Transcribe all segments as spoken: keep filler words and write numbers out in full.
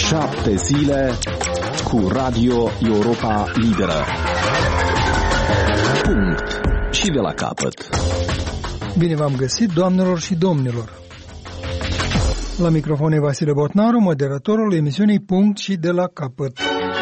Șapte zile cu Radio Europa Liberă. Punct. Și de la capăt. Bine v-am găsit, doamnelor și domnilor. La microfon e Vasile Botnaru, moderatorul emisiunii Punct și de la capăt.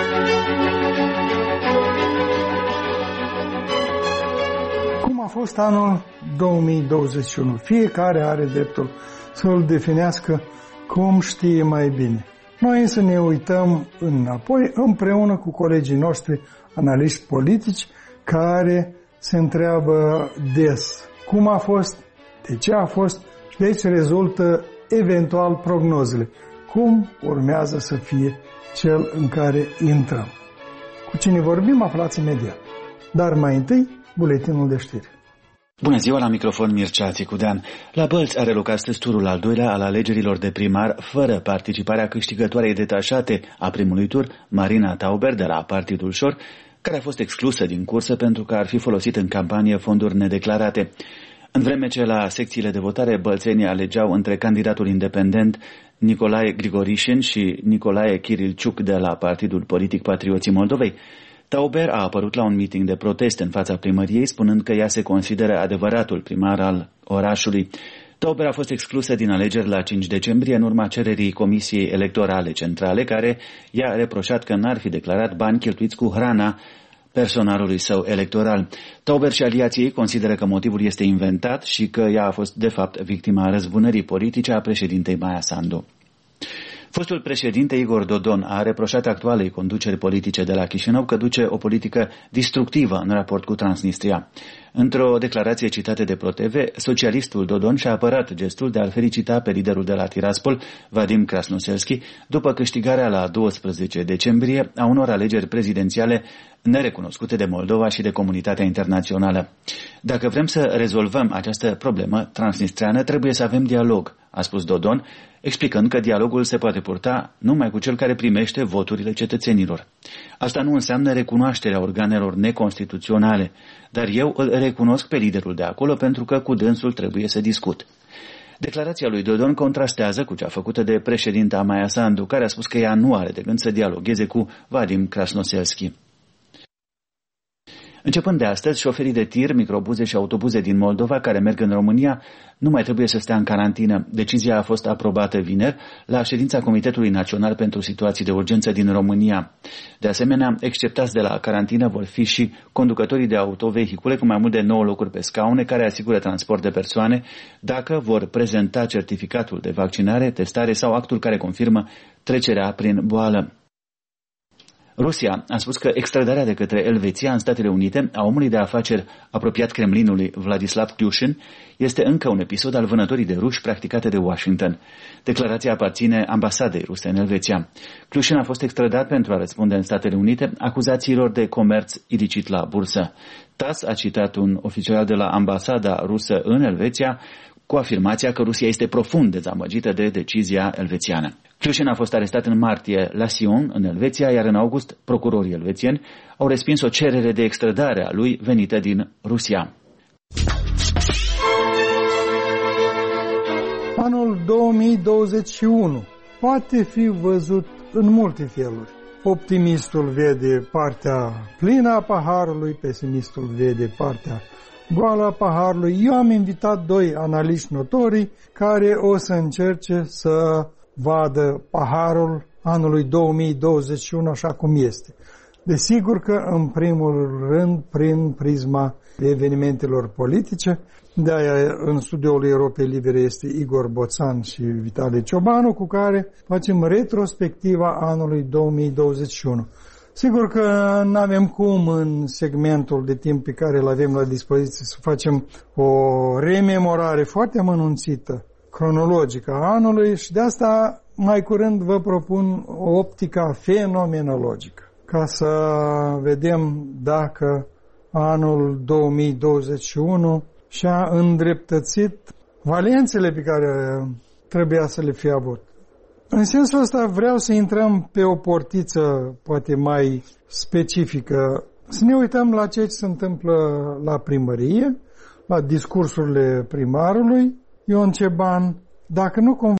Cum a fost anul două mii douăzeci și unu? Fiecare are dreptul să-l definească cum știe mai bine. Noi însă ne uităm înapoi împreună cu colegii noștri analiști politici care se întreabă des cum a fost, de ce a fost și de aici rezultă eventual prognozele. Cum urmează să fie cel în care intrăm. Cu cine vorbim aflați imediat. Dar mai întâi, buletinul de știri. Bună ziua, la microfon Mircea Țicudean. La Bălți are loc astăzi turul al doilea al alegerilor de primar, fără participarea câștigătoarei detașate a primului tur, Marina Tauber, de la Partidul Șor, care a fost exclusă din cursă pentru că ar fi folosit în campanie fonduri nedeclarate. În vreme ce la secțiile de votare bălțenii alegeau între candidatul independent Nicolae Grigorișin și Nicolae Chirilciuc de la Partidul Politic Patrioții Moldovei, Tauber a apărut la un meeting de protest în fața primăriei, spunând că ea se consideră adevăratul primar al orașului. Tauber a fost exclusă din alegeri la cinci decembrie în urma cererii Comisiei Electorale Centrale, care i-a reproșat că n-ar fi declarat bani cheltuiți cu hrana personalului său electoral. Tauber și aliații ei consideră că motivul este inventat și că ea a fost de fapt victima răzbunării politice a președintei Maia Sandu. Fostul președinte Igor Dodon a reproșat actualei conduceri politice de la Chișinău că duce o politică destructivă în raport cu Transnistria. Într-o declarație citată de ProTV, socialistul Dodon și-a apărat gestul de a-l felicita pe liderul de la Tiraspol, Vadim Krasnoselski, după câștigarea la doisprezece decembrie a unor alegeri prezidențiale nerecunoscute de Moldova și de comunitatea internațională. Dacă vrem să rezolvăm această problemă transnistreană, trebuie să avem dialog, a spus Dodon, explicând că dialogul se poate purta numai cu cel care primește voturile cetățenilor. Asta nu înseamnă recunoașterea organelor neconstituționale, dar eu îl recunosc pe liderul de acolo pentru că cu dânsul trebuie să discut. Declarația lui Dodon contrastează cu cea făcută de președinta Maia Sandu, care a spus că ea nu are de gând să dialogueze cu Vadim Krasnoselski. Începând de astăzi, șoferii de tir, microbuze și autobuze din Moldova care merg în România nu mai trebuie să stea în carantină. Decizia a fost aprobată vineri la ședința Comitetului Național pentru Situații de Urgență din România. De asemenea, exceptați de la carantină vor fi și conducătorii de autovehicule cu mai mult de nouă locuri pe scaune care asigură transport de persoane dacă vor prezenta certificatul de vaccinare, testare sau actul care confirmă trecerea prin boală. Rusia a spus că extradarea de către Elveția în Statele Unite a omului de afaceri apropiat Kremlinului, Vladislav Kliushin, este încă un episod al vânătorii de ruși practicate de Washington. Declarația aparține ambasadei ruse în Elveția. Kliushin a fost extradat pentru a răspunde în Statele Unite acuzațiilor de comerț ilicit la bursă. T A S a citat un oficial de la ambasada rusă în Elveția cu afirmația că Rusia este profund dezamăgită de decizia elvețiană. Kliushin a fost arestat în martie la Sion, în Elveția, iar în august procurorii elvețieni au respins o cerere de extradare a lui venită din Rusia. Anul două mii douăzeci și unu poate fi văzut în multe feluri. Optimistul vede partea plină a paharului, pesimistul vede partea goală a paharului. Eu am invitat doi analiști notori care o să încerce să vadă paharul anului două mii douăzeci și unu așa cum este. Desigur că, în primul rând, prin prisma evenimentelor politice, de-aia în studioul Europei Libere este Igor Boțan și Vitalie Ciobanu, cu care facem retrospectiva anului două mii douăzeci și unu. Sigur că nu avem cum în segmentul de timp pe care îl avem la dispoziție să facem o rememorare foarte amănunțită, cronologică a anului și de asta mai curând vă propun o optica fenomenologică ca să vedem dacă anul două mii douăzeci și unu și-a îndreptățit valențele pe care trebuia să le fie avut. În sensul ăsta vreau să intrăm pe o portiță poate mai specifică, să ne uităm la ce se întâmplă la primărie, la discursurile primarului Ion Ceban, dacă nu cumva